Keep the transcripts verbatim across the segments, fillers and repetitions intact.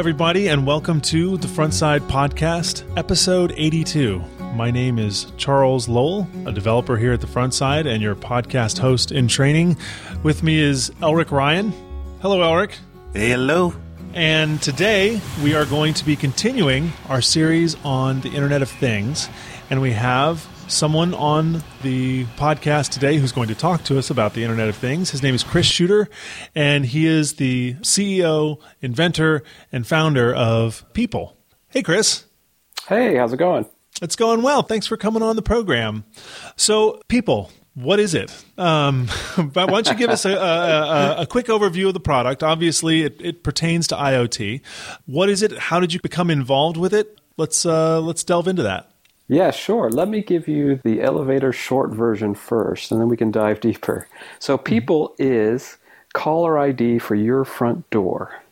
everybody, and welcome to the Frontside Podcast, episode eighty-two. My name is Charles Lowell, a developer here at the Frontside and your podcast host in training. With me is Elric Ryan. Hello, Elric. Hey, hello. And today we are going to be continuing our series on the Internet of Things, and we have someone on the podcast today who's going to talk to us about the Internet of Things. His name is Chris Shooter, and he is the C E O, inventor, and founder of People. Hey, Chris. Hey, how's it going? It's going well. Thanks for coming on the program. So, People, what is it? Um, but why don't you give us a, a, a quick overview of the product? Obviously, it, it pertains to IoT. What is it? How did you become involved with it? Let's uh, let's delve into that. Yeah, sure. Let me give you the elevator short version first, and then we can dive deeper. So People is caller I D for your front door.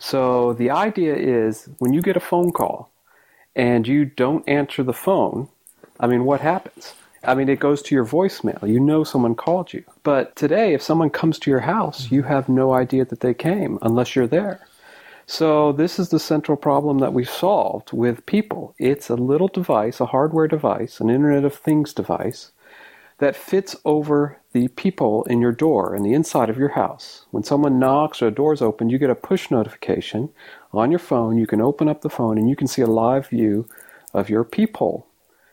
So the idea is when you get a phone call and you don't answer the phone, I mean, what happens? I mean, it goes to your voicemail. You know someone called you. But today, if someone comes to your house, you have no idea that they came unless you're there. So this is the central problem that we solved with People. It's a little device, a hardware device, an Internet of Things device that fits over the peephole in your door in the inside of your house. When someone knocks or a door's open, you get a push notification on your phone. You can open up the phone and you can see a live view of your peephole.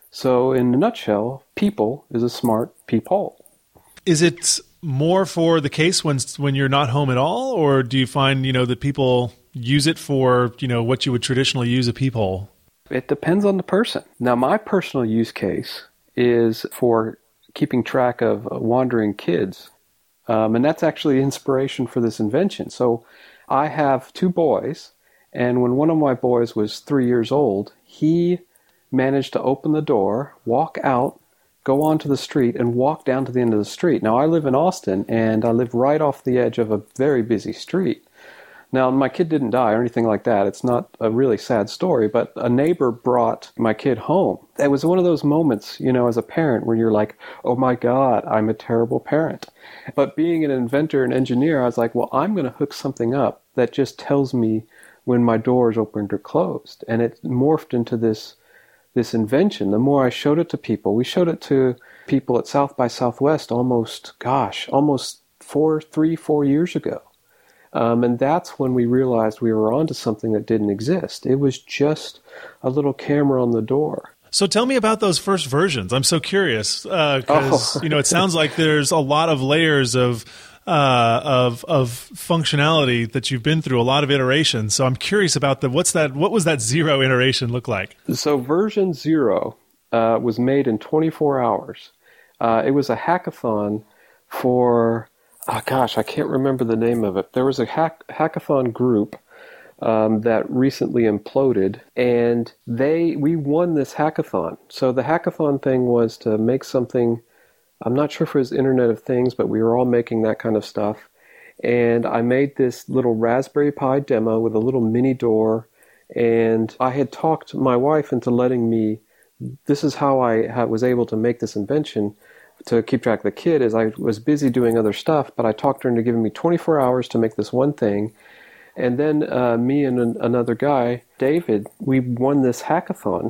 So in a nutshell, People is a smart peephole. Is it more for the case when when you're not home at all, or do you find, you know, that people use it for, you know, what you would traditionally use a peephole? It depends on the person. Now, my personal use case is for keeping track of wandering kids. Um, and that's actually the inspiration for this invention. So I have two boys, and when one of my boys was three years old, he managed to open the door, walk out, go onto the street, and walk down to the end of the street. Now, I live in Austin, and I live right off the edge of a very busy street. Now, my kid didn't die or anything like that. It's not a really sad story, but a neighbor brought my kid home. It was one of those moments, you know, as a parent where you're like, oh my God, I'm a terrible parent. But being an inventor and engineer, I was like, well, I'm going to hook something up that just tells me when my door is opened or closed. And it morphed into this this invention. The more I showed it to people, we showed it to people at South by Southwest almost, gosh, almost four, three, four years ago. Um, and that's when we realized we were onto something that didn't exist. It was just a little camera on the door. So tell me about those first versions. I'm so curious because uh, oh. you know, it sounds like there's a lot of layers of uh, of of functionality that you've been through, a lot of iterations. So I'm curious about the what's that? What was that zero iteration look like? So version zero uh, was made in twenty-four hours. Uh, it was a hackathon for. Oh, gosh, I can't remember the name of it. There was a hack- hackathon group um, that recently imploded, and they we won this hackathon. So the hackathon thing was to make something, I'm not sure if it was Internet of Things, but we were all making that kind of stuff. And I made this little Raspberry Pi demo with a little mini door, and I had talked my wife into letting me, this is how I was able to make this invention, to keep track of the kid, is I was busy doing other stuff, but I talked her into giving me twenty-four hours to make this one thing. And then uh, me and an, another guy, David, we won this hackathon.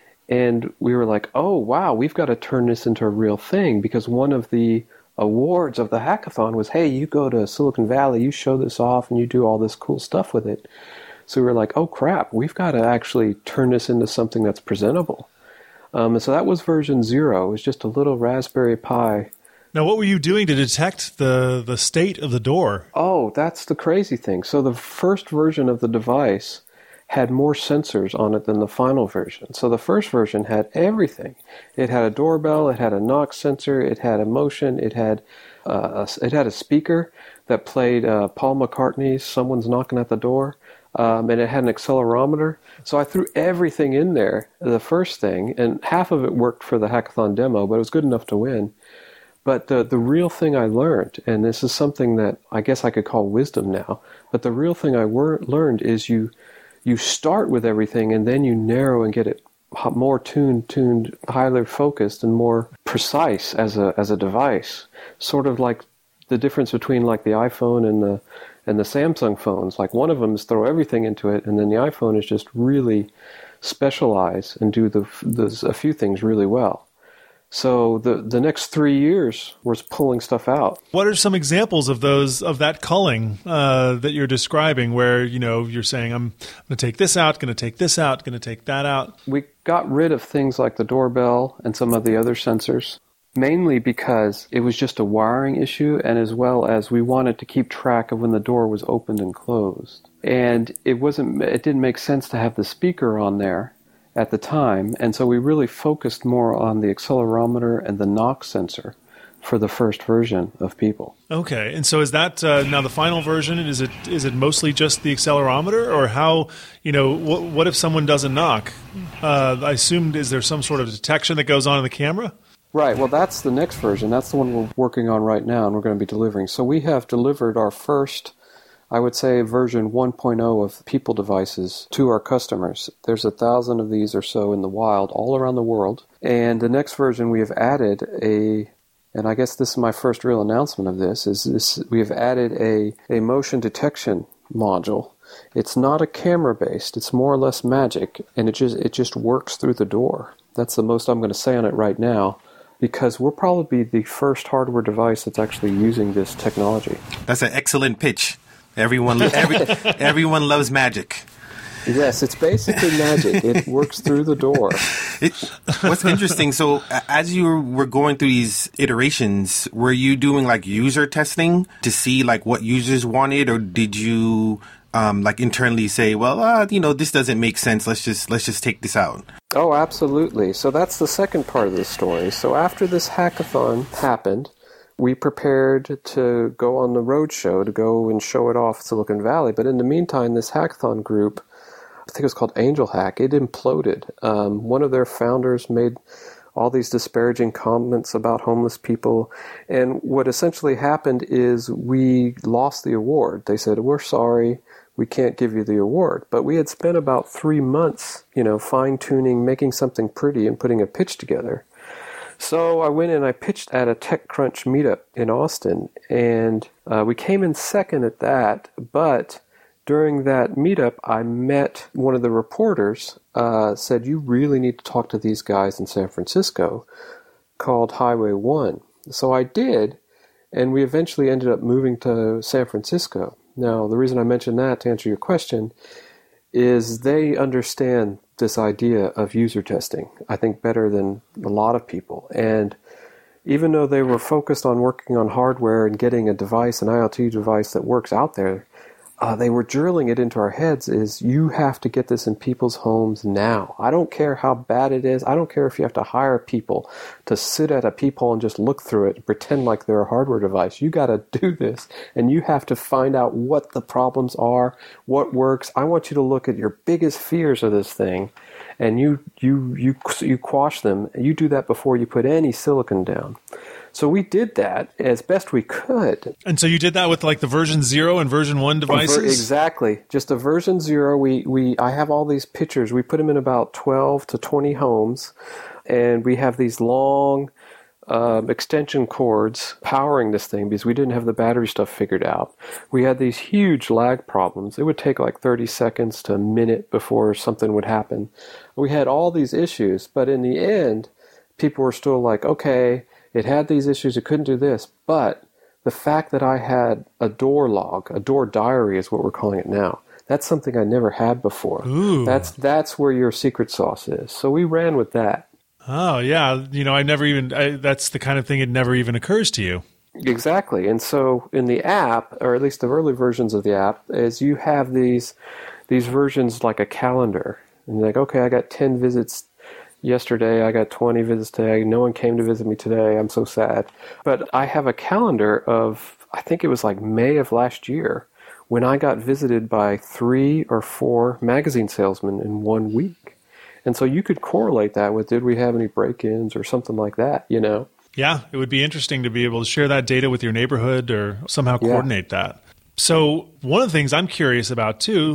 And we were like, oh, wow, we've got to turn this into a real thing, because one of the awards of the hackathon was, hey, you go to Silicon Valley, you show this off, and you do all this cool stuff with it. So we were like, oh, crap, we've got to actually turn this into something that's presentable. Um, and so that was version zero. It was just a little Raspberry Pi. Now, what were you doing to detect the, the state of the door? Oh, that's the crazy thing. So the first version of the device had more sensors on it than the final version. So the first version had everything. It had a doorbell, it had a knock sensor, it had a motion, it had uh, a, it had a speaker that played uh, Paul McCartney's Someone's Knocking at the Door. Um, and it had an accelerometer. So I threw everything in there, the first thing, and half of it worked for the hackathon demo, but it was good enough to win. But the, the real thing I learned, and this is something that I guess I could call wisdom now, but the real thing I wor- learned is you you start with everything and then you narrow and get it more tuned, tuned, highly focused and more precise as a as a device. Sort of like the difference between like the iPhone and the And the Samsung phones, like one of them is throw everything into it, and then the iPhone is just really specialize and do the, the a few things really well. So the the next three years was pulling stuff out. What are some examples of those of that culling uh, that you're describing, where you know you're saying I'm going to take this out, going to take this out, going to take that out? We got rid of things like the doorbell and some of the other sensors, mainly because it was just a wiring issue, and as well as we wanted to keep track of when the door was opened and closed. And it wasn't it didn't make sense to have the speaker on there at the time, and so we really focused more on the accelerometer and the knock sensor for the first version of People. Okay, and so is that uh, now the final version? Is it is it mostly just the accelerometer, or how you know what, what if someone does a knock? Uh, I assumed is there some sort of detection that goes on in the camera? Right. Well, that's the next version. That's the one we're working on right now, and we're going to be delivering. So we have delivered our first, I would say, version one point oh of People devices to our customers. There's a thousand of these or so in the wild all around the world. And the next version we have added a, and I guess this is my first real announcement of this, is this we have added a, a motion detection module. It's not a camera-based. It's more or less magic, and it just it just works through the door. That's the most I'm going to say on it right now, because we'll probably be the first hardware device that's actually using this technology. That's an excellent pitch. Everyone, every, everyone loves magic. Yes, it's basically magic. It works through the door. It, what's interesting, so as you were going through these iterations, were you doing like user testing to see like what users wanted, or did you um, like internally say, well, uh, you know, this doesn't make sense. Let's just let's just take this out. Oh, absolutely. So that's the second part of the story. So after this hackathon happened, we prepared to go on the road show to go and show it off Silicon Valley. But in the meantime, this hackathon group, I think it was called Angel Hack, it imploded. Um, one of their founders made all these disparaging comments about homeless people. And what essentially happened is we lost the award. They said, we're sorry, we can't give you the award. But we had spent about three months, you know, fine-tuning, making something pretty and putting a pitch together. So I went and I pitched at a TechCrunch meetup in Austin, and uh, we came in second at that, but during that meetup, I met one of the reporters, uh, said, you really need to talk to these guys in San Francisco called Highway One. So I did, and we eventually ended up moving to San Francisco. Now, the reason I mention that, to answer your question, is they understand this idea of user testing, I think, better than a lot of people. And even though they were focused on working on hardware and getting a device, an IoT device that works out there, uh, they were drilling it into our heads is you have to get this in people's homes now. I don't care how bad it is. I don't care if you have to hire people to sit at a peephole and just look through it and pretend like they're a hardware device. You got to do this, and you have to find out what the problems are, what works. I want you to look at your biggest fears of this thing, and you you you you quash them. You do that before you put any silicon down. So we did that as best we could. And so you did that with like the version zero and version one devices? Exactly. Just a version zero. We, we I have all these pictures. We put them in about twelve to twenty homes, and we have these long um, extension cords powering this thing because we didn't have the battery stuff figured out. We had these huge lag problems. It would take like thirty seconds to a minute before something would happen. We had all these issues, but in the end, people were still like, okay, it had these issues, it couldn't do this, but the fact that I had a door log, a door diary is what we're calling it now, that's something I never had before. Ooh. That's that's where your secret sauce is. So we ran with that. Oh, yeah. You know, I never even, I, that's the kind of thing it never even occurs to you. Exactly. And so in the app, or at least the early versions of the app, is you have these these versions like a calendar. And you're like, okay, I got ten visits yesterday, I got twenty visits today, no one came to visit me today, I'm so sad. But I have a calendar of, I think it was like May of last year, when I got visited by three or four magazine salesmen in one week. And so you could correlate that with, did we have any break-ins or something like that, you know? Yeah, it would be interesting to be able to share that data with your neighborhood or somehow coordinate yeah. that. So one of the things I'm curious about too,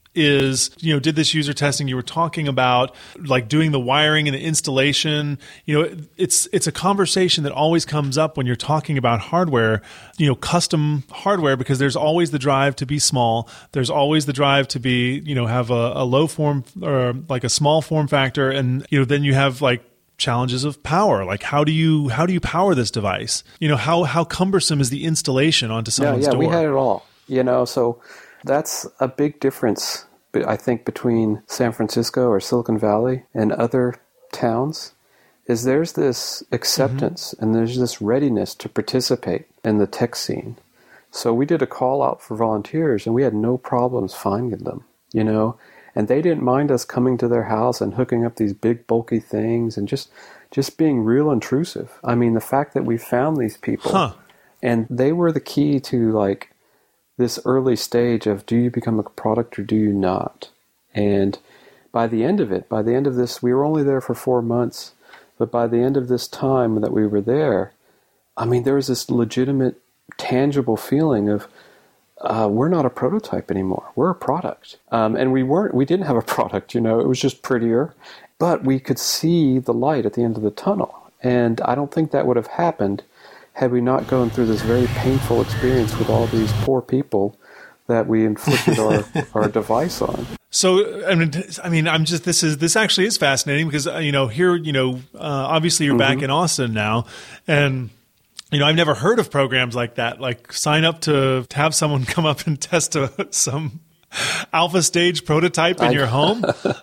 is, you know, did this user testing. You were talking about like doing the wiring and the installation. You know, it, it's it's a conversation that always comes up when you're talking about hardware, you know, custom hardware, because there's always the drive to be small. There's always the drive to be, you know, have a, a low form or like a small form factor. And, you know, then you have like challenges of power. Like how do you how do you power this device? You know, how how cumbersome is the installation onto someone's yeah, yeah, door? we had it all. You know, so that's a big difference, I think, between San Francisco or Silicon Valley and other towns, is there's this acceptance mm-hmm. and there's this readiness to participate in the tech scene. So we did a call out for volunteers and we had no problems finding them, you know, and they didn't mind us coming to their house and hooking up these big bulky things and just just being real intrusive. I mean, the fact that we found these people huh. and they were the key to like this early stage of, do you become a product or do you not? And by the end of it, by the end of this, we were only there for four months, but by the end of this time that we were there, I mean, there was this legitimate, tangible feeling of, uh, we're not a prototype anymore. We're a product. Um, and we weren't, we didn't have a product, you know, it was just prettier, but we could see the light at the end of the tunnel. And I don't think that would have happened had we not gone through this very painful experience with all these poor people that we inflicted our, our device on. So, I mean, I mean, I'm just, this is, this actually is fascinating because, uh, you know, here, you know, uh, obviously you're mm-hmm. back in Austin now, and, you know, I've never heard of programs like that, like sign up to, to have someone come up and test a, some alpha stage prototype in I, your home.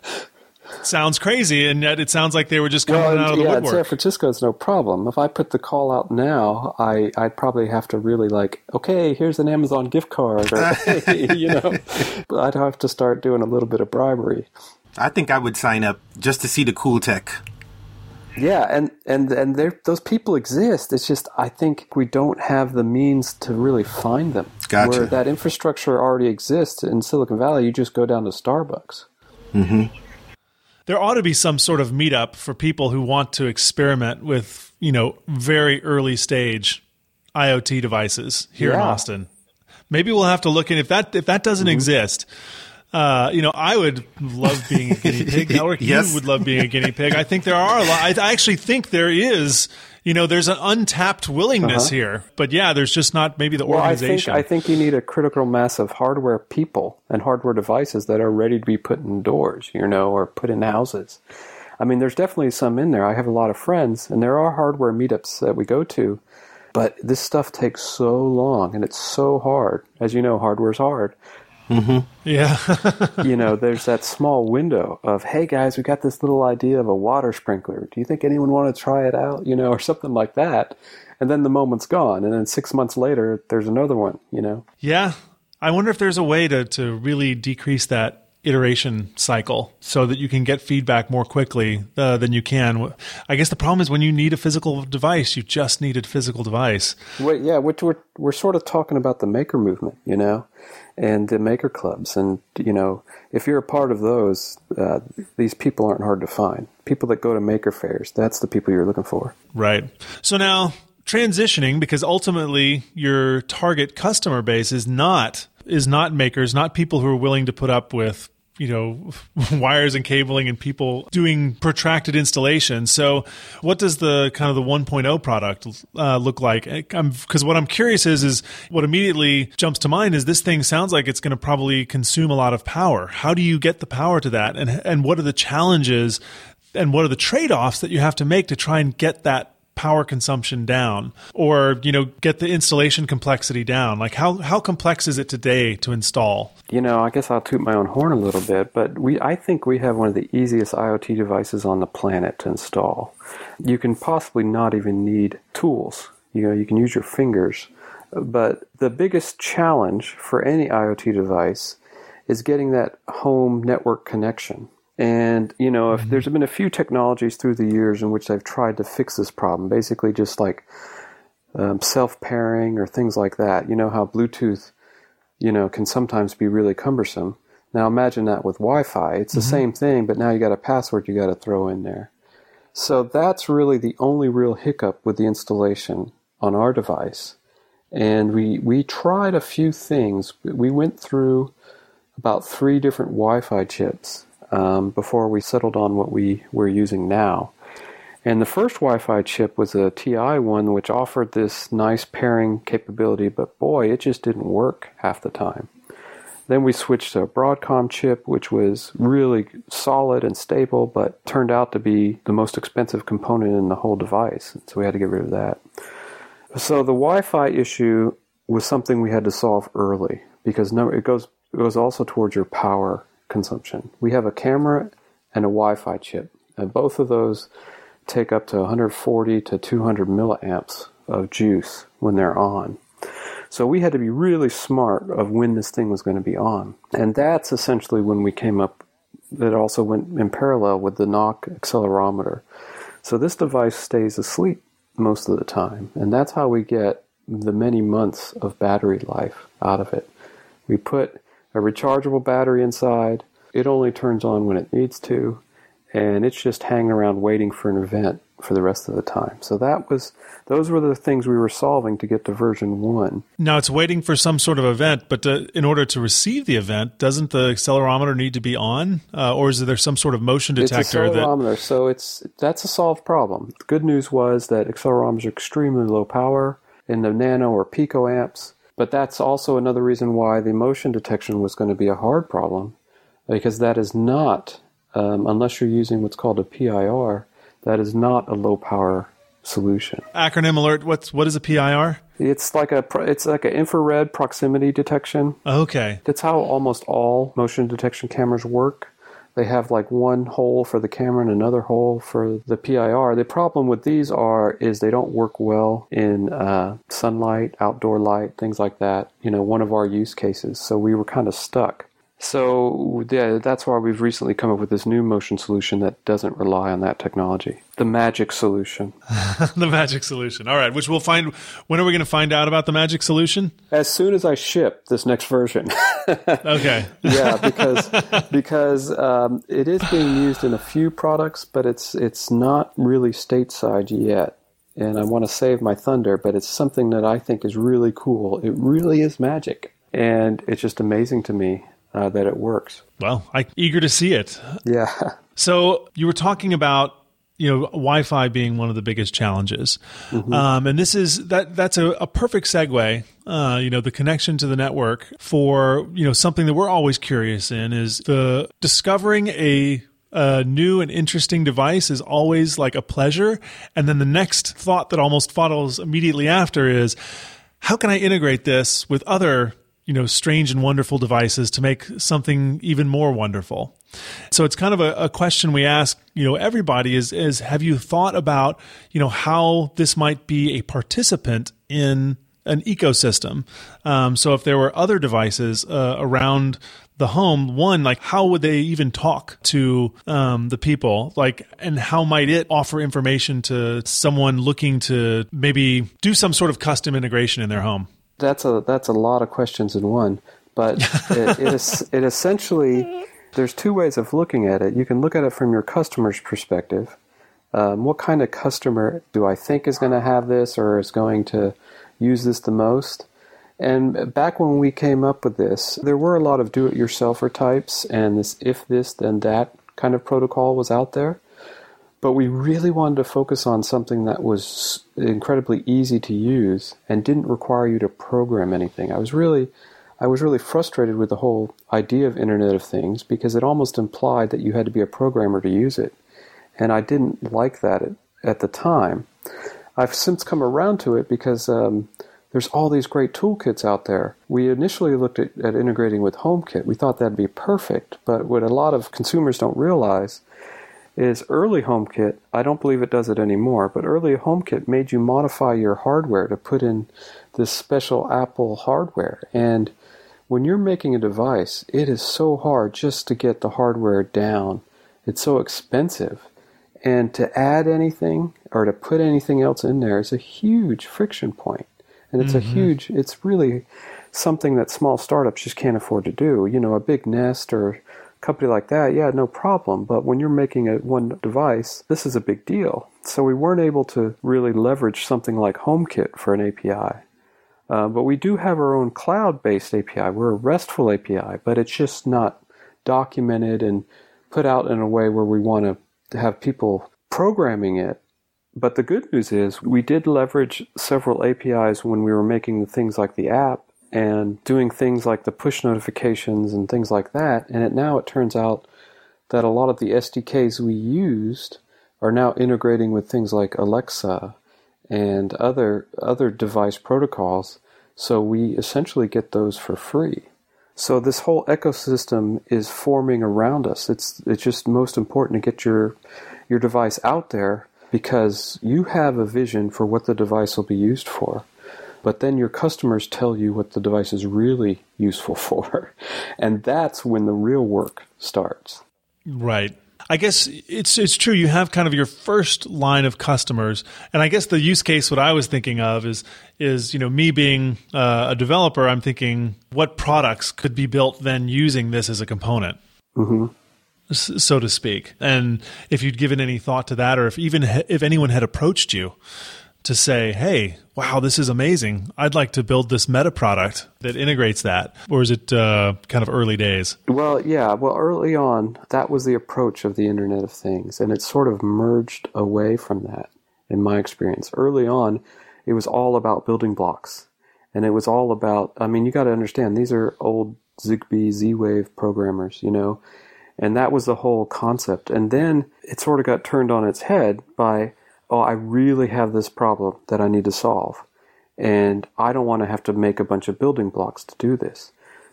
Sounds crazy, and yet it sounds like they were just coming well, out of the yeah, woodwork. In San Francisco, it's no problem. If I put the call out now, I, I'd probably have to really like, okay, here's an Amazon gift card, or, hey, you know, I'd have to start doing a little bit of bribery. I think I would sign up just to see the cool tech. Yeah, and, and, and those people exist. It's just I think we don't have the means to really find them. Gotcha. Where that infrastructure already exists in Silicon Valley, you just go down to Starbucks. Mm-hmm. There ought to be some sort of meetup for people who want to experiment with, you know, very early stage IoT devices here yeah. in Austin. Maybe we'll have to look in if that if that doesn't mm-hmm. exist. Uh, you know, I would love being a guinea pig. Elric, yes. You would love being a guinea pig. I think there are a lot. I, I actually think there is. You know, there's an untapped willingness uh-huh. here. But yeah, there's just not maybe the well, organization. I think, I think you need a critical mass of hardware people and hardware devices that are ready to be put indoors, you know, or put in houses. I mean, there's definitely some in there. I have a lot of friends, and there are hardware meetups that we go to. But this stuff takes so long, and it's so hard. As you know, hardware's hard. Mm-hmm. Yeah. You know, there's that small window of, hey guys, we got this little idea of a water sprinkler. Do you think anyone want to try it out? You know, or something like that. And then the moment's gone. And then six months later, there's another one, you know? Yeah. I wonder if there's a way to, to really decrease that iteration cycle so that you can get feedback more quickly uh, than you can. I guess the problem is when you need a physical device, you just need a physical device. Well, yeah, which we're, we're sort of talking about the maker movement, you know, and the maker clubs. And, you know, if you're a part of those, uh, these people aren't hard to find. People that go to maker fairs, that's the people you're looking for. Right. So now transitioning, because ultimately your target customer base is not is not makers, not people who are willing to put up with, you know, wires and cabling and people doing protracted installation. So what does the kind of the one point oh product uh, look like? Because what I'm curious is, is what immediately jumps to mind is this thing sounds like it's going to probably consume a lot of power. How do you get the power to that? And, and what are the challenges and what are the trade-offs that you have to make to try and get that power consumption down, or, you know, get the installation complexity down? Like how, how complex is it today to install? You know, I guess I'll toot my own horn a little bit, but we, I think we have one of the easiest IoT devices on the planet to install. You can possibly not even need tools. You know, you can use your fingers. But the biggest challenge for any IoT device is getting that home network connection. And, you know, if there's been a few technologies through the years in which they've tried to fix this problem, basically just like um, self-pairing or things like that. You know how Bluetooth, you know, can sometimes be really cumbersome. Now imagine that with Wi-Fi. It's the mm-hmm. same thing, but now you got a password you got to throw in there. So that's really the only real hiccup with the installation on our device. And we, we tried a few things. We went through about three different Wi-Fi chips um, before we settled on what we were using now. And the first Wi-Fi chip was a T I one, which offered this nice pairing capability, but boy, it just didn't work half the time. Then we switched to a Broadcom chip, which was really solid and stable, but turned out to be the most expensive component in the whole device. So we had to get rid of that. So the Wi-Fi issue was something we had to solve early, because no, it goes it goes also towards your power consumption. We have a camera and a Wi-Fi chip, and both of those take up to one hundred forty to two hundred milliamps of juice when they're on. So we had to be really smart of when this thing was going to be on. And that's essentially when we came up, that also went in parallel with the N O C accelerometer. So this device stays asleep most of the time, and that's how we get the many months of battery life out of it. We put a rechargeable battery inside, it only turns on when it needs to, and it's just hanging around waiting for an event for the rest of the time. So that was, those were the things we were solving to get to version one. Now it's waiting for some sort of event, but to, in order to receive the event, doesn't the accelerometer need to be on? Uh, or is there some sort of motion detector? It's a accelerometer, that... so it's that's a solved problem. The good news was that accelerometers are extremely low power in the nano or picoamps, but that's also another reason why the motion detection was going to be a hard problem, because that is not, um, unless you're using what's called a P I R, that is not a low power solution. Acronym alert. What's what is a P I R? It's like a it's like an infrared proximity detection. Okay. That's how almost all motion detection cameras work. They have like one hole for the camera and another hole for the P I R. The problem with these are is they don't work well in uh, sunlight, outdoor light, things like that. You know, one of our use cases. So we were kind of stuck. So yeah, that's why we've recently come up with this new motion solution that doesn't rely on that technology. The magic solution. The magic solution. All right, which we'll find. When are we going to find out about the magic solution? As soon as I ship this next version. Okay. Yeah, because because um, it is being used in a few products, but it's it's not really stateside yet. And I want to save my thunder, but it's something that I think is really cool. It really is magic, and it's just amazing to me. Uh, that it works. Well, I'm eager to see it. Yeah. So you were talking about, you know, Wi-Fi being one of the biggest challenges. Mm-hmm. Um, and this is, that that's a, a perfect segue, uh, you know, the connection to the network for, you know, something that we're always curious in is the discovering a a new and interesting device is always like a pleasure. And then the next thought that almost follows immediately after is, how can I integrate this with other you know, strange and wonderful devices to make something even more wonderful? So it's kind of a, a question we ask, you know, everybody is, is, have you thought about, you know, how this might be a participant in an ecosystem? Um, so if there were other devices uh, around the home, one, like how would they even talk to um, the people? Like, and how might it offer information to someone looking to maybe do some sort of custom integration in their home? That's a that's a lot of questions in one, but it, it is it essentially there's two ways of looking at it. You can look at it from your customer's perspective. Um, what kind of customer do I think is going to have this or is going to use this the most? And back when we came up with this, there were a lot of do-it-yourselfer types, and this if this then that kind of protocol was out there. But we really wanted to focus on something that was incredibly easy to use and didn't require you to program anything. I was really, I was really frustrated with the whole idea of Internet of Things because it almost implied that you had to be a programmer to use it. And I didn't like that at, at the time. I've since come around to it because um, there's all these great toolkits out there. We initially looked at, at integrating with HomeKit. We thought that'd be perfect. But what a lot of consumers don't realize is early HomeKit, I don't believe it does it anymore, but early HomeKit made you modify your hardware to put in this special Apple hardware. And when you're making a device, it is so hard just to get the hardware down. It's so expensive. And to add anything or to put anything else in there is a huge friction point. And it's mm-hmm. a huge, it's really something that small startups just can't afford to do. You know, a big Nest or company like that, yeah, no problem. But when you're making a one device, this is a big deal. So we weren't able to really leverage something like HomeKit for an A P I. Uh, but we do have our own cloud-based A P I. We're a RESTful A P I, but it's just not documented and put out in a way where we want to have people programming it. But the good news is we did leverage several A P Is when we were making the things like the app and doing things like the push notifications and things like that. And it, now it turns out that a lot of the S D Ks we used are now integrating with things like Alexa and other other device protocols. So we essentially get those for free. So this whole ecosystem is forming around us. It's it's just most important to get your your device out there, because you have a vision for what the device will be used for. But then your customers tell you what the device is really useful for. And that's when the real work starts. Right. I guess it's it's true. You have kind of your first line of customers, and I guess the use case what I was thinking of is is you know me being uh, a developer. I'm thinking what products could be built then using this as a component, mm-hmm. so to speak. And if you'd given any thought to that, or if even if anyone had approached you to say, hey, wow, this is amazing. I'd like to build this meta product that integrates that. Or is it uh, kind of early days? Well, yeah. Well, early on, that was the approach of the Internet of Things. And it sort of merged away from that, in my experience. Early on, it was all about building blocks. And it was all about, I mean, you got to understand, these are old Zigbee, Z-Wave programmers, you know. And that was the whole concept. And then it sort of got turned on its head by, oh, I really have this problem that I need to solve. And I don't want to have to make a bunch of building blocks to do this.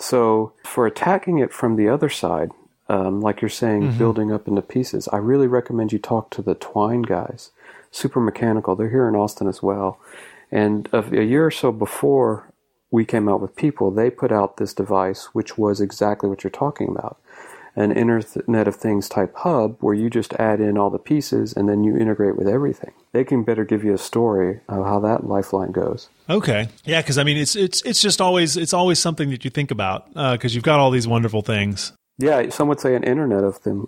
So for attacking it from the other side, um, like you're saying, mm-hmm. building up into pieces, I really recommend you talk to the Twine guys, Super Mechanical. They're here in Austin as well. And a year or so before we came out with People, they put out this device, which was exactly what you're talking about. An Internet of Things type hub where you just add in all the pieces and then you integrate with everything. They can better give you a story of how that lifeline goes. Okay, yeah, because I mean, it's it's it's just always it's always something that you think about because uh, you've got all these wonderful things. Yeah, some would say an Internet of them.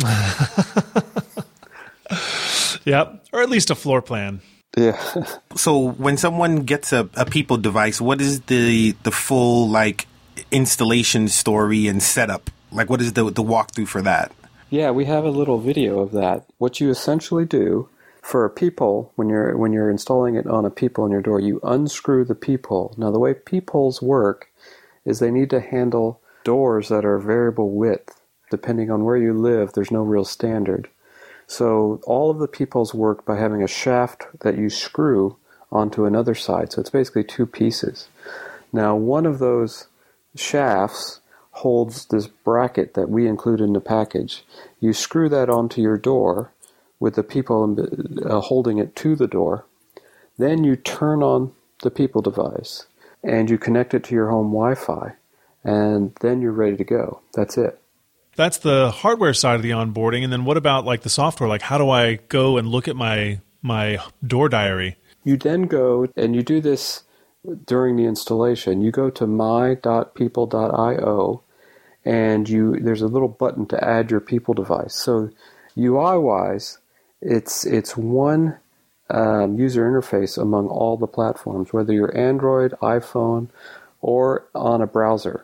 Yep, or at least a floor plan. Yeah. So when someone gets a, a People device, what is the the full like installation story and setup? Like, what is the the walkthrough for that? Yeah, we have a little video of that. What you essentially do for a peephole, when you're when you're installing it on a peephole in your door, you unscrew the peephole. Now, the way peepholes work is they need to handle doors that are variable width. Depending on where you live, there's no real standard. So all of the peepholes work by having a shaft that you screw onto another side. So it's basically two pieces. Now, one of those shafts holds this bracket that we include in the package. You screw that onto your door with the peephole uh, holding it to the door. Then you turn on the People device and you connect it to your home Wi-Fi, and then you're ready to go. That's it. That's the hardware side of the onboarding. And then what about like the software? Like, how do I go and look at my my door diary? You then go and you do this during the installation. You go to my dot people dot io and you there's a little button to add your People device. So U I-wise, it's it's one um, user interface among all the platforms, whether you're Android, iPhone, or on a browser.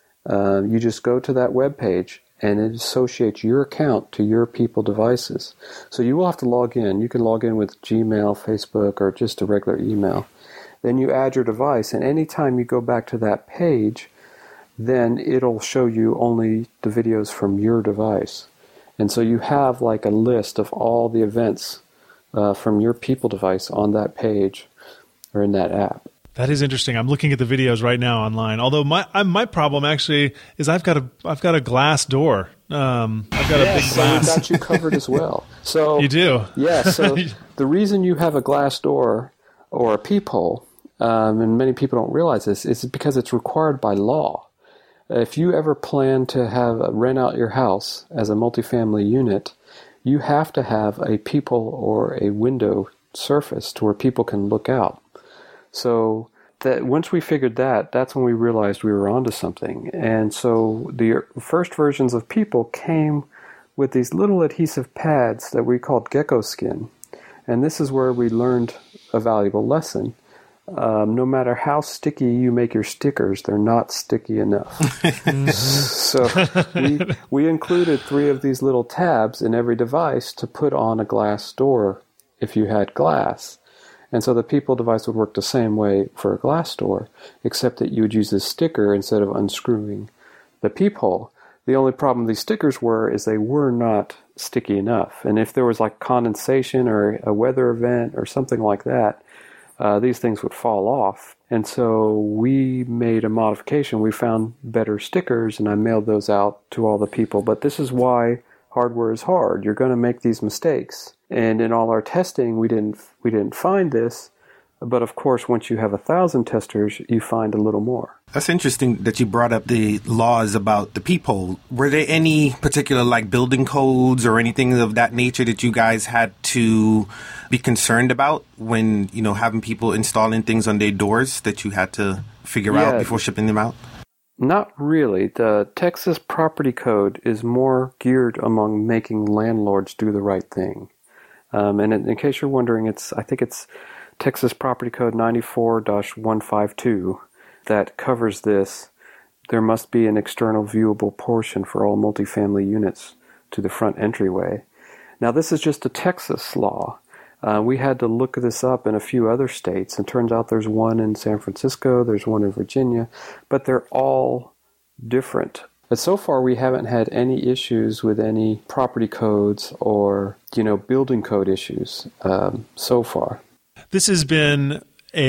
Uh, you just go to that web page, and it associates your account to your People devices. So you will have to log in. You can log in with Gmail, Facebook, or just a regular email. Then you add your device, and anytime you go back to that page, then it'll show you only the videos from your device. And so you have like a list of all the events uh, from your People device on that page or in that app. That is interesting. I'm looking at the videos right now online. Although my I, my problem actually is I've got a I've got a glass door. Um, I've got yeah, a big so glass. we got you covered as well. So you do. Yeah. So the reason you have a glass door or a peephole, um, and many people don't realize this, is because it's required by law. If you ever plan to have rent out your house as a multifamily unit, you have to have a peephole or a window surface to where people can look out. So that once we figured that, that's when we realized we were onto something. And so the first versions of People came with these little adhesive pads that we called Gecko Skin. And this is where we learned a valuable lesson. um, no matter how sticky you make your stickers, they're not sticky enough. So we, we included three of these little tabs in every device to put on a glass door if you had glass. And so the People device would work the same way for a glass door, except that you would use this sticker instead of unscrewing the peephole. The only problem these stickers were is they were not sticky enough. And if there was like condensation or a weather event or something like that, uh, these things would fall off. And so we made a modification. We found better stickers, and I mailed those out to all the people. But this is why hardware is hard. You're going to make these mistakes. And in all our testing, we didn't we didn't find this. But of course, once you have a thousand testers, you find a little more. That's interesting that you brought up the laws about the peephole. Were there any particular like building codes or anything of that nature that you guys had to be concerned about when, you know, having people installing things on their doors that you had to figure yeah, out before shipping them out? Not really. The Texas Property Code is more geared among making landlords do the right thing. Um, and in, in case you're wondering, it's I think it's Texas Property Code ninety-four dash one fifty-two that covers this. There must be an external viewable portion for all multifamily units to the front entryway. Now, this is just a Texas law. Uh, we had to look this up in a few other states, and turns out there's one in San Francisco, there's one in Virginia, but they're all different. But so far, we haven't had any issues with any property codes or, you know, building code issues um, so far. This has been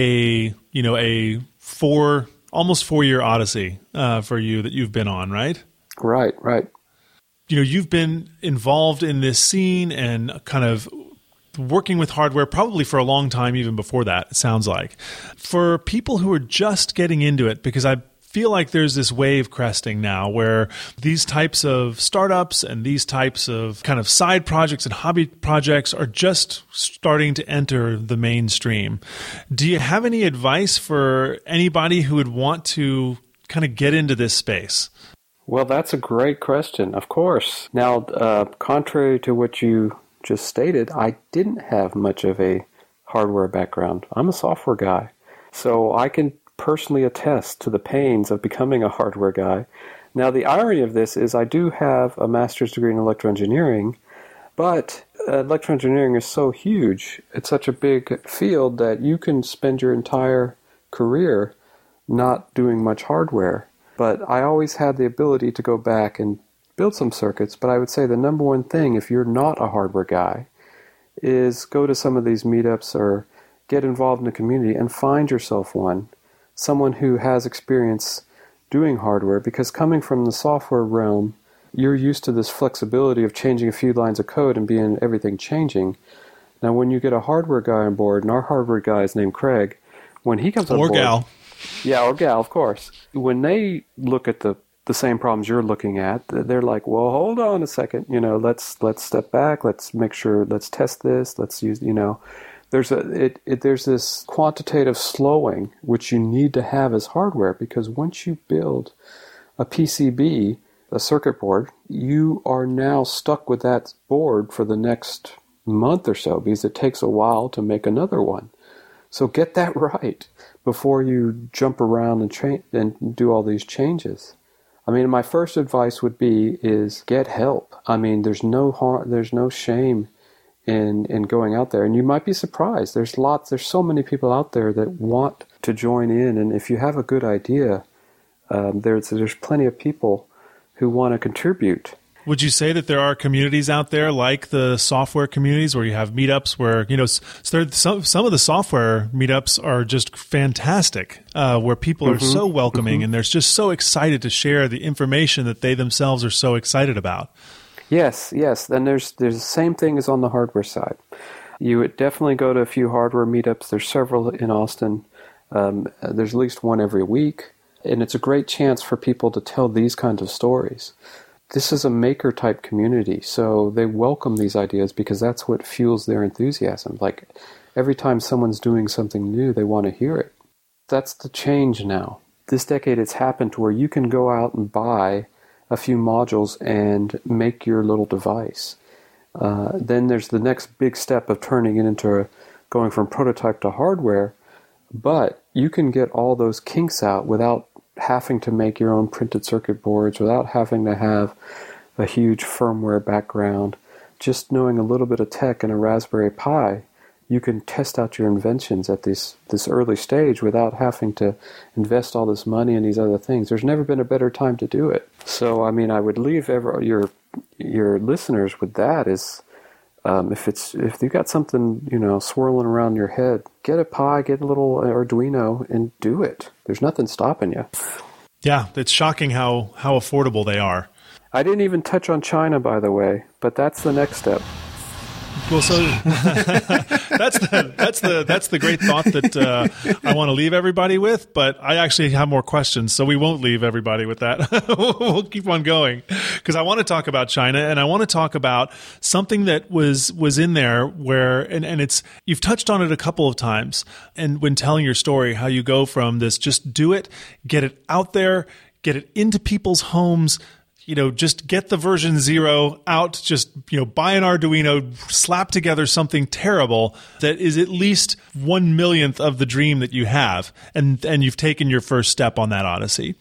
a, you know, a four, almost four-year odyssey uh, for you that you've been on, right? Right, right. You know, you've been involved in this scene and kind of working with hardware probably for a long time, even before that, it sounds like. For people who are just getting into it, because I feel like there's this wave cresting now where these types of startups and these types of kind of side projects and hobby projects are just starting to enter the mainstream. Do you have any advice for anybody who would want to kind of get into this space? Well, that's a great question, of course. Now, uh, contrary to what you just stated, I didn't have much of a hardware background. I'm a software guy. So I can personally attest to the pains of becoming a hardware guy. Now, the irony of this is I do have a master's degree in electroengineering, but electroengineering is so huge, it's such a big field that you can spend your entire career not doing much hardware. But I always had the ability to go back and build some circuits, but I would say the number one thing, if you're not a hardware guy, is go to some of these meetups or get involved in a community and find yourself one. Someone who has experience doing hardware, because coming from the software realm, you're used to this flexibility of changing a few lines of code and being everything changing. Now, when you get a hardware guy on board, and our hardware guy is named Craig, when he comes on or board... Or gal. Yeah, or gal, of course. When they look at the, the same problems you're looking at, they're like, well, hold on a second, you know, let's let's step back, let's make sure, let's test this, let's use, you know... There's a it, it there's this quantitative slowing which you need to have as hardware, because once you build a P C B, a circuit board, you are now stuck with that board for the next month or so, because it takes a while to make another one. So get that right before you jump around and tra- and do all these changes. I mean, my first advice would be is get help. I mean, there's no harm, there's no shame in in going out there, and you might be surprised. There's lots, there's so many people out there that want to join in, and if you have a good idea, um, there's there's plenty of people who want to contribute. Would you say that there are communities out there like the software communities where you have meetups where, you know, so some some of the software meetups are just fantastic, uh, where people are mm-hmm. so welcoming mm-hmm. and they're just so excited to share the information that they themselves are so excited about? Yes, yes. And there's there's the same thing as on the hardware side. You would definitely go to a few hardware meetups. There's several in Austin. Um, there's at least one every week. And it's a great chance for people to tell these kinds of stories. This is a maker-type community, so they welcome these ideas because that's what fuels their enthusiasm. Like, every time someone's doing something new, they want to hear it. That's the change now. This decade, it's happened to where you can go out and buy a few modules and make your little device. Uh, then there's the next big step of turning it into a, going from prototype to hardware. But you can get all those kinks out without having to make your own printed circuit boards, without having to have a huge firmware background. Just knowing a little bit of tech and a Raspberry Pi, you can test out your inventions at this this early stage without having to invest all this money in these other things. There's never been a better time to do it. So, I mean, I would leave ever, your your listeners with that is, um, if it's if you got something, you know, swirling around your head, get a Pi, get a little Arduino, and do it. There's nothing stopping you. Yeah, it's shocking how how affordable they are. I didn't even touch on China, by the way, but that's the next step. Well, so that's the that's the that's the great thought that uh, I want to leave everybody with. But I actually have more questions, so we won't leave everybody with that. We'll keep on going because I want to talk about China, and I want to talk about something that was was in there where, and, and it's you've touched on it a couple of times, and when telling your story, how you go from this just do it, get it out there, get it into people's homes. You know, just get the version zero out, just, you know, buy an Arduino, slap together something terrible that is at least one millionth of the dream that you have. And, and you've taken your first step on that odyssey.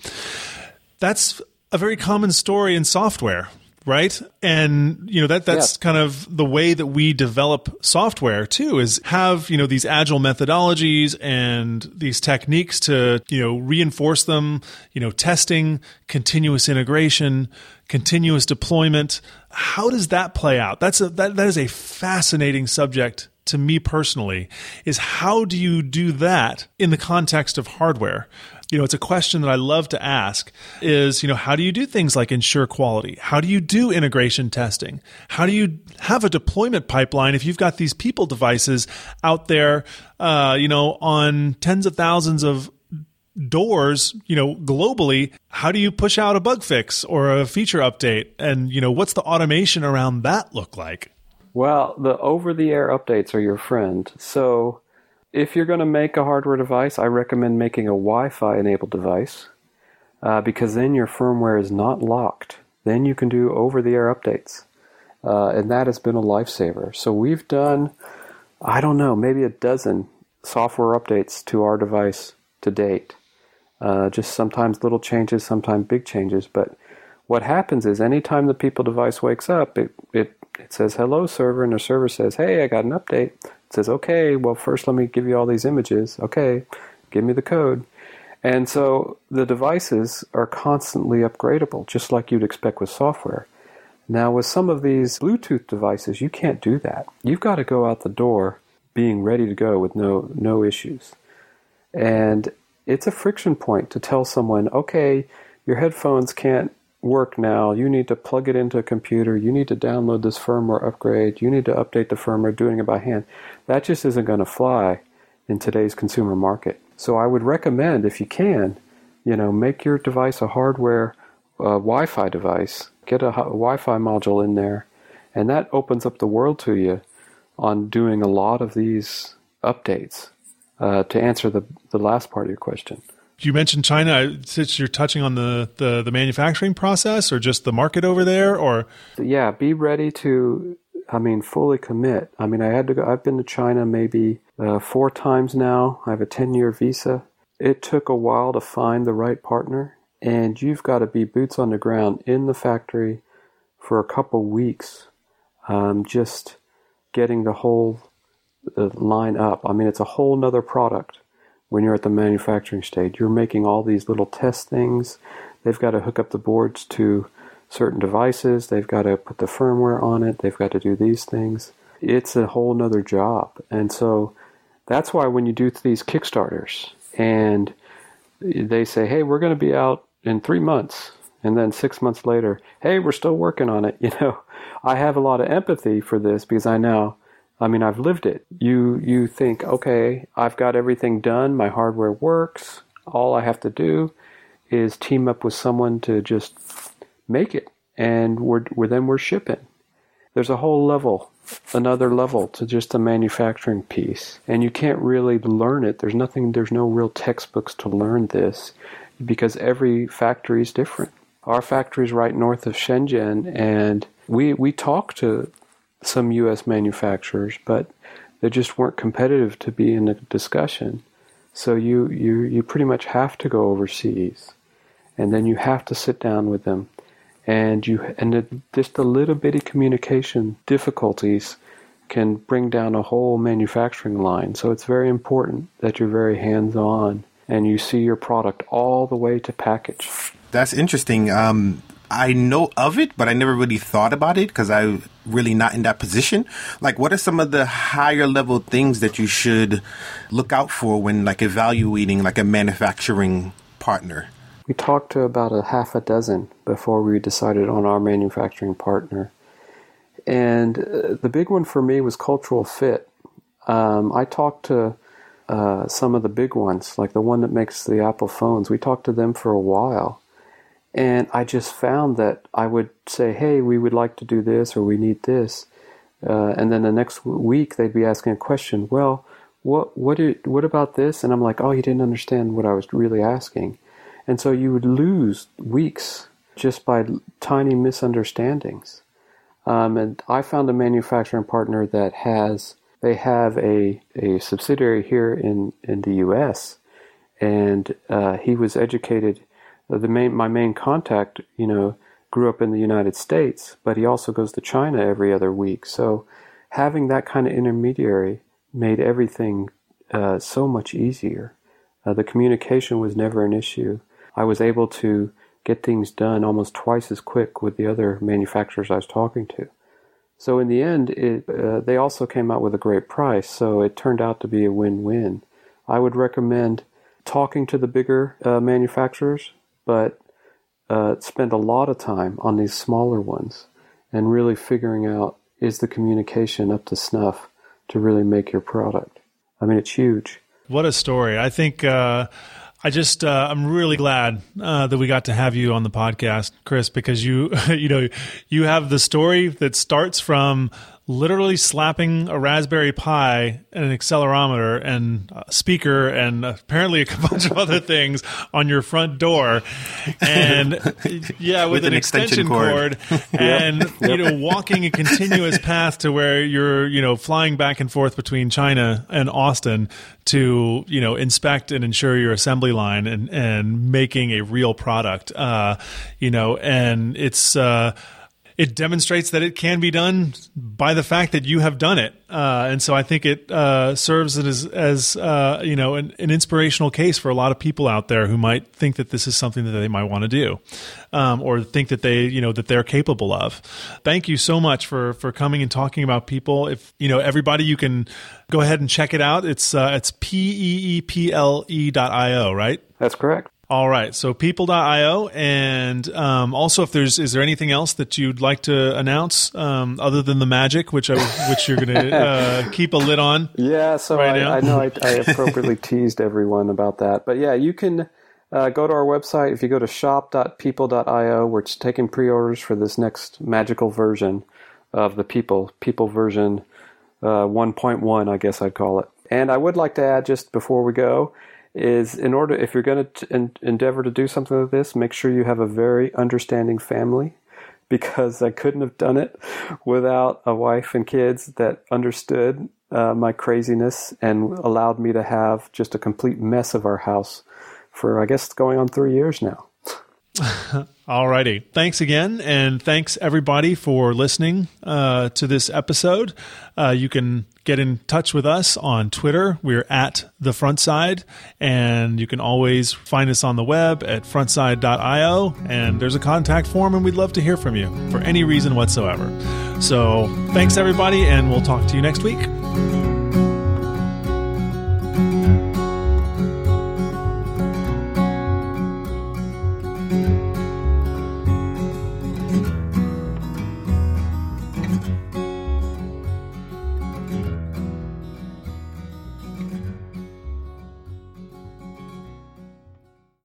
That's a very common story in software, right? And, you know, that that's yeah. kind of the way that we develop software too, is have, you know, these agile methodologies and these techniques to, you know, reinforce them, you know, testing, continuous integration, continuous deployment. How does that play out? That's a, that, that is a fascinating subject to me personally, is how do you do that in the context of hardware? You know, it's a question that I love to ask is, you know, how do you do things like ensure quality? How do you do integration testing? How do you have a deployment pipeline if you've got these people devices out there, uh, you know, on tens of thousands of doors, you know, globally? How do you push out a bug fix or a feature update? And, you know, what's the automation around that look like? Well, the over-the-air updates are your friend. So if you're going to make a hardware device, I recommend making a Wi-Fi enabled device uh, because then your firmware is not locked. Then you can do over-the-air updates. Uh, and that has been a lifesaver. So we've done, I don't know, maybe a dozen software updates to our device to date. Uh, just sometimes little changes, sometimes big changes. But what happens is anytime the people device wakes up, it, it, it says, hello, server, and the server says, hey, I got an update. It says, okay, well, first let me give you all these images. Okay, give me the code. And so the devices are constantly upgradable, just like you'd expect with software. Now, with some of these Bluetooth devices, you can't do that. You've got to go out the door being ready to go with no no issues. And it's a friction point to tell someone, okay, your headphones can't work now. You need to plug it into a computer. You need to download this firmware upgrade. You need to update the firmware, doing it by hand. That just isn't going to fly in today's consumer market. So I would recommend, if you can, you know, make your device a hardware uh, Wi-Fi device. Get a, a Wi-Fi module in there, and that opens up the world to you on doing a lot of these updates. Uh, to answer the the last part of your question. You mentioned China. Since you're touching on the, the, the manufacturing process or just the market over there, or yeah, be ready to, I mean, fully commit. I mean, I had to go. I've been to China maybe uh, four times now. I have a ten-year visa. It took a while to find the right partner, and you've got to be boots on the ground in the factory for a couple weeks, um, just getting the whole uh, line up. I mean, it's a whole nother product. When you're at the manufacturing stage, you're making all these little test things. They've got to hook up the boards to certain devices. They've got to put the firmware on it. They've got to do these things. It's a whole nother job. And so that's why when you do these Kickstarters and they say, hey, we're going to be out in three months. And then six months later, hey, we're still working on it. You know, I have a lot of empathy for this because I know, I mean, I've lived it. You you think, okay, I've got everything done. My hardware works. All I have to do is team up with someone to just make it. And we're, we're then we're shipping. There's a whole level, another level to just the manufacturing piece. And you can't really learn it. There's nothing, there's no real textbooks to learn this because every factory is different. Our factory is right north of Shenzhen, and we we talk to some U S manufacturers, but they just weren't competitive to be in the discussion. So you, you, you pretty much have to go overseas, and then you have to sit down with them, and you and it, just a little bitty communication difficulties can bring down a whole manufacturing line. So it's very important that you're very hands-on and you see your product all the way to package. That's interesting. Um, I know of it, but I never really thought about it because I'm really not in that position. Like, what are some of the higher level things that you should look out for when like evaluating like a manufacturing partner? We talked to about a half a dozen before we decided on our manufacturing partner. And uh, the big one for me was cultural fit. Um, I talked to uh, some of the big ones, like the one that makes the Apple phones. We talked to them for a while. And I just found that I would say, hey, we would like to do this or we need this. Uh, and then the next week they'd be asking a question. Well, what what did, what about this? And I'm like, oh, you didn't understand what I was really asking. And so you would lose weeks just by tiny misunderstandings. Um, and I found a manufacturing partner that has, they have a, a subsidiary here in, in the U S. And uh, he was educated. The main, my main contact, you know, grew up in the United States, but he also goes to China every other week. So having that kind of intermediary made everything uh, so much easier. Uh, the communication was never an issue. I was able to get things done almost twice as quick with the other manufacturers I was talking to. So in the end, it, uh, they also came out with a great price, so it turned out to be a win-win. I would recommend talking to the bigger uh, manufacturers, but uh, spend a lot of time on these smaller ones and really figuring out, is the communication up to snuff to really make your product? I mean, it's huge. What a story. I think uh, I just, uh, I'm really glad uh, that we got to have you on the podcast, Chris, because you, you know, you have the story that starts from literally slapping a Raspberry Pi and an accelerometer and a speaker and apparently a bunch of other things on your front door, and yeah, with, with an, an extension, extension cord, cord and yep. you know, walking a continuous path to where you're, you know, flying back and forth between China and Austin to, you know, inspect and ensure your assembly line and and making a real product, uh, you know, and it's. Uh, It demonstrates that it can be done by the fact that you have done it, uh, and so I think it uh, serves as, as uh, you know, an, an inspirational case for a lot of people out there who might think that this is something that they might want to do, um, or think that they, you know, that they're capable of. Thank you so much for for coming and talking about People. If you know everybody, you can go ahead and check it out. It's uh, it's P E E P L E dot I O, right? That's correct. All right, so people dot io, and um, also, if there's, is there anything else that you'd like to announce um, other than the magic, which I, which you're going to uh, keep a lid on? Yeah, so right I, now? I know I, I appropriately teased everyone about that, but yeah, you can uh, go to our website. If you go to shop dot people dot io, we're taking pre-orders for this next magical version of the People, People version uh, one point one, I guess I'd call it. And I would like to add, just before we go, is in order, if you're going to en- endeavor to do something like this, make sure you have a very understanding family, because I couldn't have done it without a wife and kids that understood uh, my craziness and allowed me to have just a complete mess of our house for, I guess, going on three years now. All righty. Thanks again. And thanks everybody for listening uh, to this episode. Uh, you can get in touch with us on Twitter. We're at The Frontside, and you can always find us on the web at frontside dot io, and there's a contact form, and we'd love to hear from you for any reason whatsoever. So thanks everybody, and we'll talk to you next week.